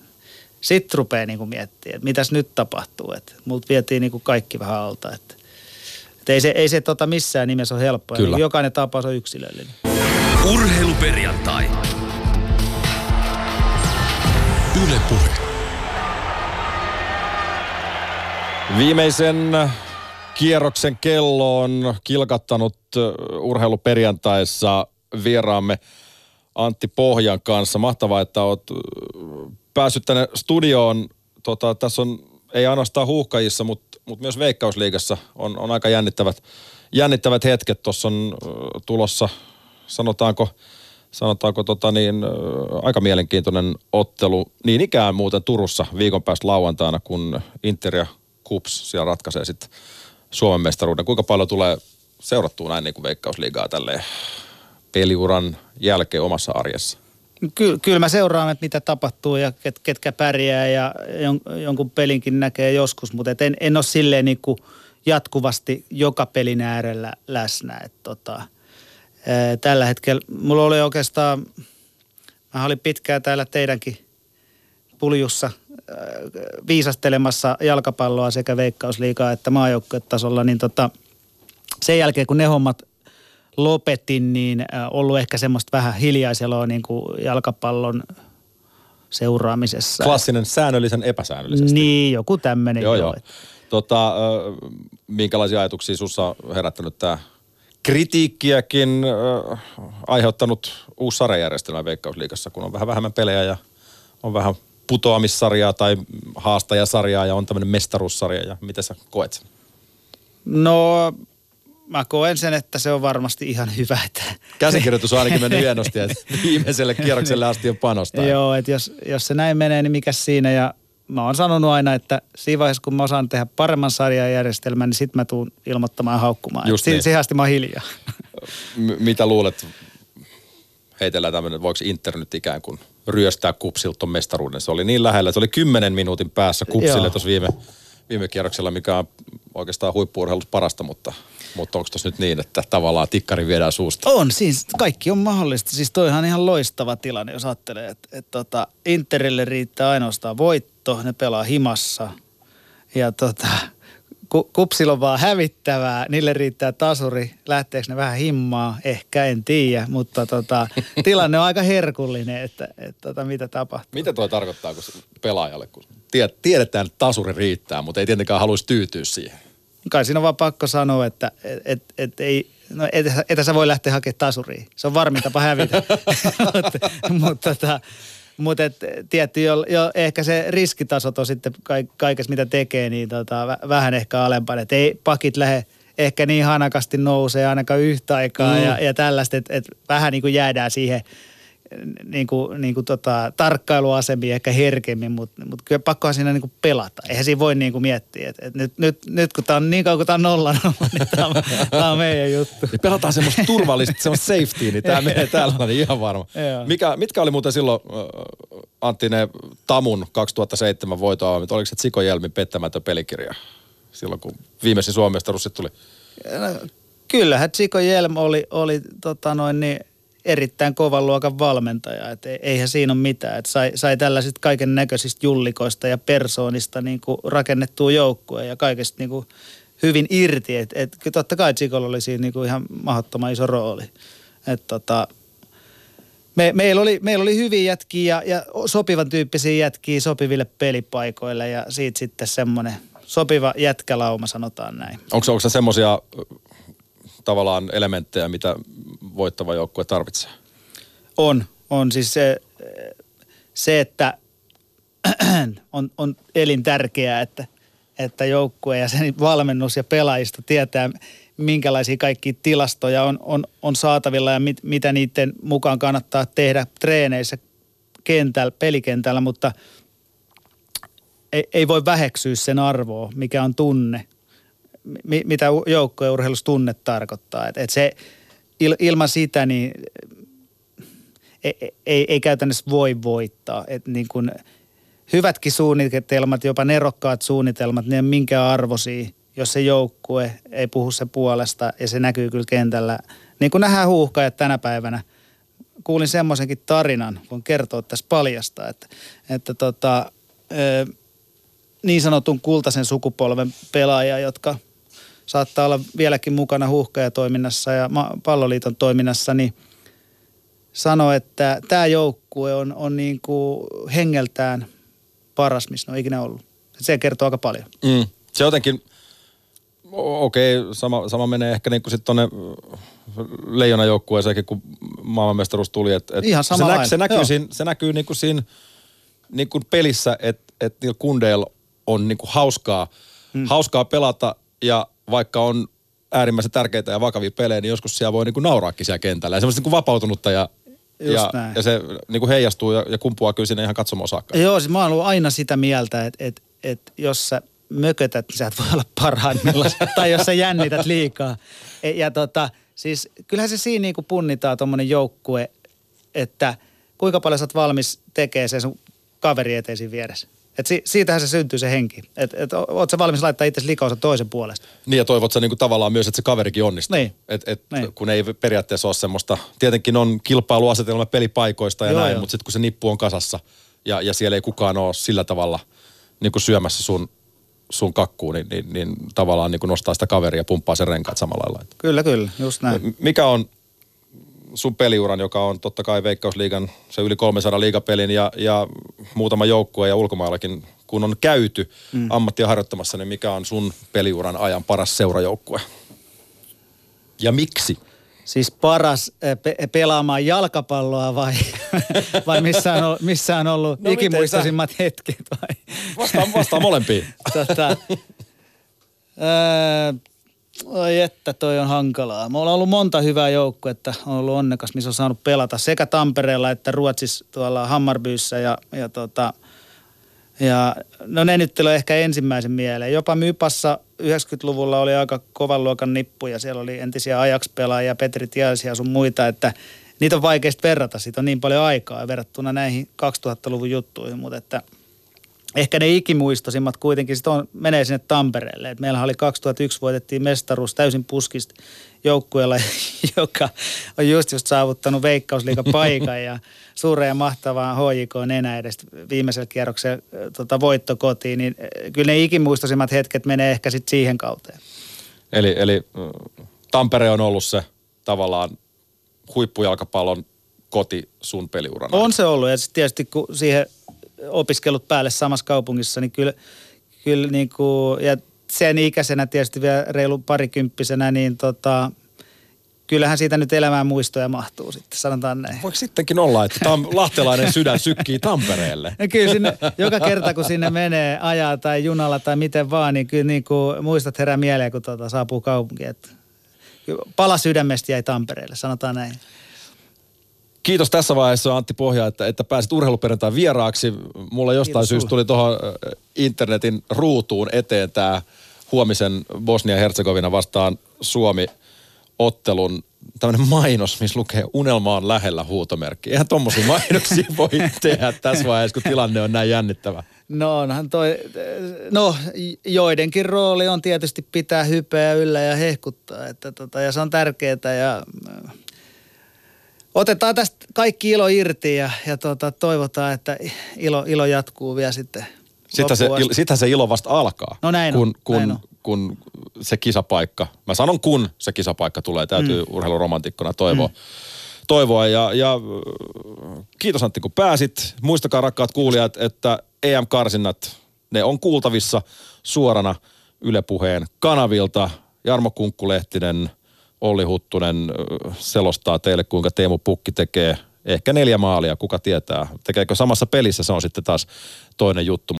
Sitten rupeaa niin kuin miettimään, että mitäs nyt tapahtuu. Että multa vietiin niin kuin kaikki vähän alta. Että et ei se, ei se tota missään nimessä ole helppoa. Niin jokainen tapaus on yksilöllinen. Urheiluperjantai. Yle Puhe. Viimeisen kierroksen kello on kilkattanut urheiluperjantaissa vieraamme Antti Pohjan kanssa. Mahtavaa, että olet päässyt tänne studioon. Tota, tässä on, ei ainoastaan Huuhkajissa, mutta mut myös Veikkausliigassa on, on aika jännittävät, jännittävät hetket. Tuossa on tulossa, sanotaanko, sanotaanko tota niin, aika mielenkiintoinen ottelu. Niin ikään muuten Turussa viikon päästä lauantaina, kun Inter ja Kups siellä ratkaisee sitten Suomen mestaruuden. Kuinka paljon tulee seurattua näin niin kuin Veikkausliigaa tälleen peliuran jälkeen omassa arjessa? Ky- kyllä mä seuraan, että mitä tapahtuu ja ket, ketkä pärjää ja jon, jonkun pelinkin näkee joskus, mutta et en, en ole silleen niin kuin jatkuvasti joka pelin äärellä läsnä. Et tota, ää, tällä hetkellä mulla oli oikeastaan, mä olin pitkään täällä teidänkin puljussa ää, viisastelemassa jalkapalloa sekä Veikkausliigaa että maajoukkuetasolla, niin tota, sen jälkeen kun ne hommat lopetin, niin ollut ehkä semmoista vähän hiljaiseloa niin kuin jalkapallon seuraamisessa. Klassinen säännöllisen epäsäännöllisesti. Niin, joku tämmöinen. Joo, joo. Tota, minkälaisia ajatuksia sussa on herättänyt tämä kritiikkiäkin äh, aiheuttanut uusi sarjajärjestelmä Veikkausliigassa, kun on vähän vähemmän pelejä ja on vähän putoamissarjaa tai haastajasarjaa ja on tämmöinen mestaruussarja ja miten sä koet sen? No... Mä koen sen, että se on varmasti ihan hyvä. Että käsikirjoitus on ainakin mennyt hienosti, että viimeiselle kierrokselle asti on panostaa. Joo, että jos, jos se näin menee, niin mikäs siinä. Ja mä oon sanonut aina, että siinä vaiheessa, kun mä osaan tehdä paremman sarjajärjestelmän, niin sit mä tuun ilmoittamaan ja haukkumaan. Just niin. Siihen asti mä oon hiljaa. M- mitä luulet, heitellään tämmöinen, voiko Inter nyt ikään kuin ryöstää Kupsilta ton mestaruuden? Se oli niin lähellä, se oli kymmenen minuutin päässä Kupsille tuossa viime, viime kierroksella, mikä on oikeastaan huippu-urheilussa parasta, mutta... Mutta onko tuossa nyt niin, että tavallaan tikkari viedään suusta? On, siis kaikki on mahdollista. Siis toihan on ihan loistava tilanne, jos ajattelee, että et tota, Interille riittää ainoastaan voitto, ne pelaa himassa. Ja tota, ku, Kupsilla on vaan hävittävää, niille riittää tasuri. Lähteekö ne vähän himmaa? Ehkä, en tiedä, mutta tota, tilanne on aika herkullinen, että et, tota, mitä tapahtuu. Mitä tuo tarkoittaa kun pelaajalle, kun tiedetään, että tasuri riittää, mutta ei tietenkään haluaisi tyytyä siihen? Kai siinä on vaan pakko sanoa, että et, et, et ei, no et, etä sä voi lähteä hakemaan tasuriin. Se on varmin tapa hävitä. mutta mut, tota, mut et, tietty, jo, jo, ehkä se riskitasot on sitten kaikessa mitä tekee, niin tota, vähän ehkä alempana. Että ei pakit lähde ehkä niin hanakasti nousee ainakaan yhtä aikaa mm. ja, ja tällaista, että et vähän niin kuin jäädään siihen niin kuin, niin kuin tota, tarkkailuasemia ehkä herkemmin, mutta, mutta kyllä pakkohan siinä niin kuin pelata. Eihän siinä voi niin kuin miettiä, että, että nyt, nyt, nyt kun tämä on niin kauan kuin tämä on nolla nolla, niin tämä on, tämä on meidän juttu. Niin pelataan semmoista turvallista, semmoista safety, niin tämä menee täällä, niin ihan varma. Mikä, mitkä oli muuten silloin, Antti, ne Tamun kaksituhattaseitsemän voitoa, oliko se Tsiko Jelmin pettämätön pelikirja silloin, kun viimeisin Suomen mestaruus tuli? No, kyllähän Tsiko Jelm oli, oli tota noin niin, erittäin kovan luokan valmentaja, että eihän siinä ole mitään. Että sai, sai tällaisista kaiken näköisistä jullikoista ja persoonista niin kuin rakennettua joukkueen ja kaikesta niin kuin hyvin irti. Että et, totta kai Tsikolla oli siinä niin kuin ihan mahdottoman iso rooli. Että tota, me, meillä, oli, meillä oli hyviä jätkiä ja, ja sopivan tyyppisiä jätkiä sopiville pelipaikoille ja siitä sitten semmoinen sopiva jätkälauma, sanotaan näin. Onko, onko se semmoisia tavallaan elementtejä, mitä voittava joukkue tarvitsee? On, on siis se, se että on, on elintärkeää, että, että joukkue ja sen valmennus ja pelaajista tietää, minkälaisia kaikkia tilastoja on, on, on saatavilla ja mit, mitä niiden mukaan kannattaa tehdä treeneissä kentällä, pelikentällä, mutta ei, ei voi väheksyä sen arvoa, mikä on tunne, mi, mitä joukkojen urheilussa tunne tarkoittaa. Et, et se il, ilman sitä niin ei, ei, ei käytännössä voi voittaa. Et niin kun hyvätkin suunnitelmat, jopa nerokkaat suunnitelmat, ne on minkä arvoisia, jos se joukkue ei puhu se puolesta ja se näkyy kyllä kentällä. Niin kuin nähdään Huuhkajat tänä päivänä. Kuulin semmoisenkin tarinan, kun kertoo tässä paljasta, että, että tota, niin sanotun kultaisen sukupolven pelaajia, jotka saattaa olla vieläkin mukana Huuhkajatoiminnassa ja Palloliiton toiminnassa, niin sanoo, että tämä joukkue on, on niin kuin hengeltään paras, missä ne on ikinä ollut. Se kertoo aika paljon. Mm. Se jotenkin, okei, okay, sama, sama menee ehkä niin kuin sitten tuonne Leijona-joukkueeseenkin, kun maailmanmestaruus tuli. Et, et Ihan sama se, nä, se näkyy, siinä, se näkyy niin kuin siinä niin kuin pelissä, että et niillä kundeilla on niin kuin hauskaa, mm. hauskaa pelata ja vaikka on äärimmäisen tärkeitä ja vakavia pelejä, niin joskus siellä voi niin kuin nauraakin siellä kentällä. Ja semmoista niin kuin vapautunutta ja ja, ja se niin kuin heijastuu ja, ja kumpuaa kyllä sinne ihan katsomo-saakka. Joo, siis mä oon ollut aina sitä mieltä, että, että, että jos sä mökötät, niin sä et voi olla parhaimmillaan, tai jos sä jännität liikaa. Ja tota, siis kyllähän se siinä niin kuin punnitaan tommonen joukkue, että kuinka paljon sä oot valmis tekemään sen sun kaveri eteen siinä vieressä. Että si- siitähän se syntyy se henki. Että et, oot sä valmis laittaa itse likaosa toisen puolesta. Niin ja toivot sä niinku tavallaan myös, että se kaverikin onnistuu. Niin. Et, et, niin. Kun ei periaatteessa ole semmoista, tietenkin on kilpailuasetelma pelipaikoista ja joo, näin, joo. mutta sitten kun se nippu on kasassa ja, ja siellä ei kukaan ole sillä tavalla niin kuin syömässä sun, sun kakkuun, niin, niin, niin tavallaan niin kuin nostaa sitä kaveria ja pumppaa sen renkaat samalla lailla. Kyllä, kyllä, just näin. Mikä on sun peliuran, joka on totta kai Veikkausliigan se yli kolmesataa liigapelin ja, ja muutama joukkue ja ulkomaillakin, kun on käyty mm. ammattia harjoittamassa, niin mikä on sun peliuran ajan paras seurajoukkue? Ja miksi? Siis paras pe- pelaamaan jalkapalloa vai, vai missä, on ollut, missä on ollut no ikimuistoisimmat hetket? Vai? Vastaan, vastaan molempiin. tota, ää, Oi että, toi on hankalaa. Me ollaan ollut monta hyvää joukkuetta, on ollut onnekas, missä on saanut pelata sekä Tampereella että Ruotsissa tuolla Hammarbyyssä ja, ja, tota, ja no ne nyt tulee ehkä ensimmäisen mieleen. Jopa Mypassa yhdeksänkymmentäluvulla oli aika kovan luokan nippu ja siellä oli entisiä Ajax-pelaajia, Petri Tiaisia ja sun muita, että niitä on vaikeasti verrata, siitä on niin paljon aikaa verrattuna näihin kaksituhattaluvun juttuihin, mutta että ehkä ne ikimuistoisimmat kuitenkin sit on, menee sinne Tampereelle. Et meillähän oli kaksituhattayksi voitettiin mestaruus täysin puskista joukkueella, joka on just just saavuttanut Veikkausliigapaikan ja suuren ja mahtavaan H J K nenä edestä viimeisellä kierroksella tota, voitto kotiin. Niin kyllä ne ikimuistoisimmat hetket menee ehkä sitten siihen kauteen. Eli, eli Tampere on ollut se tavallaan huippujalkapallon koti sun peliurana. On se ollut ja sitten tietysti kun siihen opiskellut päälle samassa kaupungissa, niin kyllä, kyllä niin kuin, ja sen ikäisenä tietysti vielä reilu parikymppisenä, niin tota, kyllähän siitä nyt elämään muistoja mahtuu sitten, sanotaan näin. Voiko sittenkin olla, että tam, lahtelainen sydän sykkii Tampereelle? Ja kyllä sinne, joka kerta kun sinne menee ajaa tai junalla tai miten vaan, niin kyllä niin kuin muistat herää mieleen, kun tota saapuu kaupunkiin. Että pala sydämestä jäi Tampereelle, sanotaan näin. Kiitos tässä vaiheessa Antti Pohja, että, että pääsit urheiluperjantain vieraaksi. Mulla jostain syystä tuli tuohon internetin ruutuun eteen tämä huomisen Bosnia-Herzegovina vastaan Suomi-ottelun tämmöinen mainos, missä lukee unelma on lähellä huutomerkki. Eihän tommosia mainoksia voi tehdä tässä vaiheessa, kun tilanne on näin jännittävä. No onhan toi, no joidenkin rooli on tietysti pitää hypeä yllä ja hehkuttaa, että tota, ja se on tärkeää ja otetaan tästä kaikki ilo irti ja, ja tota, toivotaan, että ilo, ilo jatkuu vielä sitten Sittenhän se, sittenhän se ilo vasta alkaa. No näin kun, on, kun, näin on. kun se kisapaikka, mä sanon kun se kisapaikka tulee, täytyy mm. urheiluromantikkona toivoa. Mm. toivoa ja, ja kiitos Antti kun pääsit. Muistakaa rakkaat kuulijat, että E M-karsinnat, ne on kuultavissa suorana Yle Puheen kanavilta. Jarmo Kunkkulehtinen, Olli Huttunen selostaa teille, kuinka Teemu Pukki tekee ehkä neljä maalia, kuka tietää. Tekeekö samassa pelissä, se on sitten taas toinen juttu.